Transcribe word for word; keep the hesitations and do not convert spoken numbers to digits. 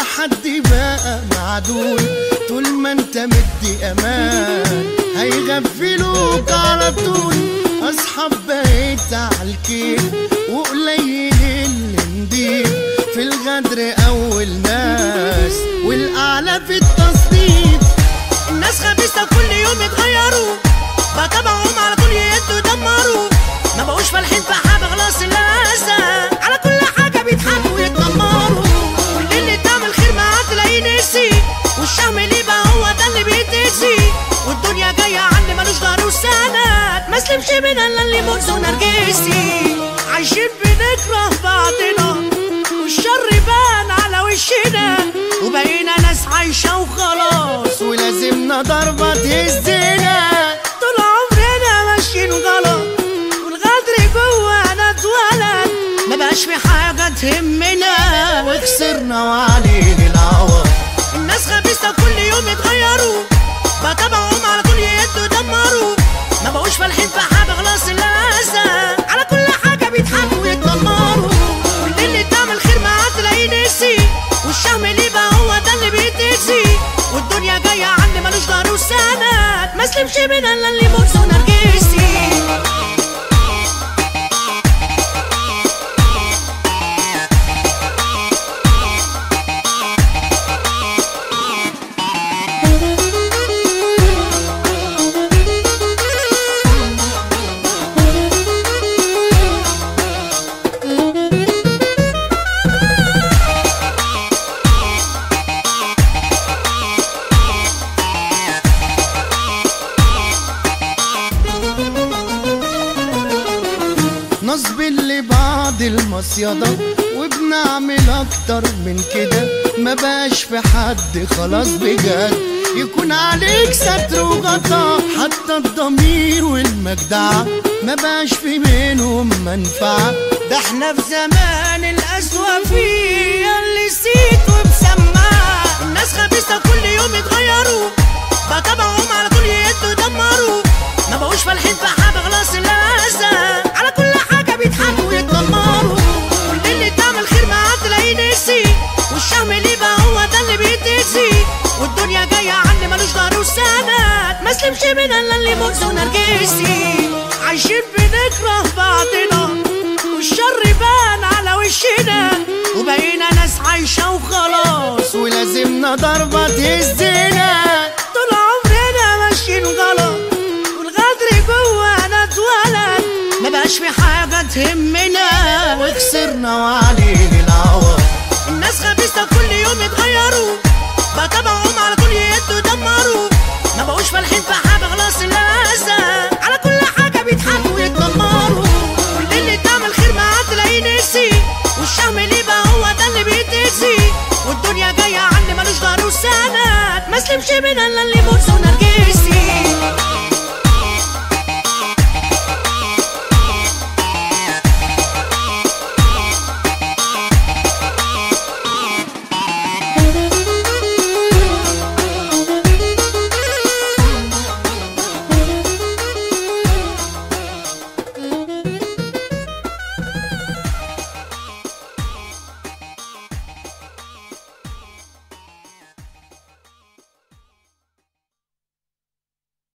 تحدي بقى معدول، طول ما انت مدي امان هيغفلوك على طول. اصحاب بقيت عالكيف وقليل اللي نضيف، في الغدر اول ناس والاعلى في التصنيف. الناس خبيثة كل يوم يتغيروا، بتابعهم على طول يهدوا يدمروا، ما بقوش فالحين في حاجة خلاص الأذى، على كل حاجة بيضحكوا ويتنمروا. كل اللي تعمل خير معاه تلاقيه نسي، والشهم ليه بقى هو ده اللي بيتأذي، والدنيا جاية عني ملوش ظهر وسند، ما سلمش من الا اللي موزه نرجسي. عايشين بنكره بعضنا والشر بان على وشنا، وبقينا ناس عايشة وخلاص ولازمنا ضربة تهزنا. طول عمرنا ماشيين غلط والغدر جوانا اتولد، ما بقاش في حاجة تهمنا وخسرنا وعليه العوض. الناس خبيثة كل يوم يتغيروا، بتابعهم على طول يهدوا يدمروا، ما بقوش فالحين في حاجة خلاص الأذى، على كل حاجة بيضحكوا ويتنمروا. كل اللي تعمل خير معاه تلاقيه نسي، والشهم ليه بقى هو ده اللي بيتأذي، والدنيا جاية عني ملوش ظهر وسند، ما سلمش من الا اللي موزه نرجسي. نصب اللي بعد المصيدة وبنعمل اكتر من كده، ما بقاش في حد خلاص بجد يكون عليك ستر وغطا، حتى الضمير والمجدعة ما بقاش في بينهم منفعة. ده احنا في زمان القسوة فيه اللي نسيت ومسمعة. الناس خبيثة كل يوم يتغيروا، بتابعهم على طول يهدوا يدمروا، ما بقوش فالحين في حاجة خلاص الأذى، على كل حاجة بيضحكوا ويتنمروا. كل اللي تعمل خير معاه تلاقيه نسي، والشهم ليه بقى هو ده اللي بيتأذي، والدنيا جاية عني ملوش ظهر وسند، ما سلمش من الا اللي موزه نرجسي. عايشين بنكره بعضنا والشر بان على وشنا، وبقينا ناس عايشة وخلاص ولازمنا ضربة تهزنا. طول عمرنا ماشيين غلط والغدر جوانا اتولد، ما بقاش في حاجة تهمنا وخسرنا وعليه العوض. الناس خبيثة كل يوم يتغيروا، بتابعهم على طول يهدوا يدمروا، ما بقوش فالحين في حاجة خلاص الأذى، على كل حاجة بيضحكوا ويتنمروا. كل اللي تعمل خير معاه تلاقيه نسي، والشهم ليه بقى هو ده اللي بيتأذي، والدنيا جاية عني ملوش ظهر وسند، ما سلمش من الا اللي موزه نرجسي.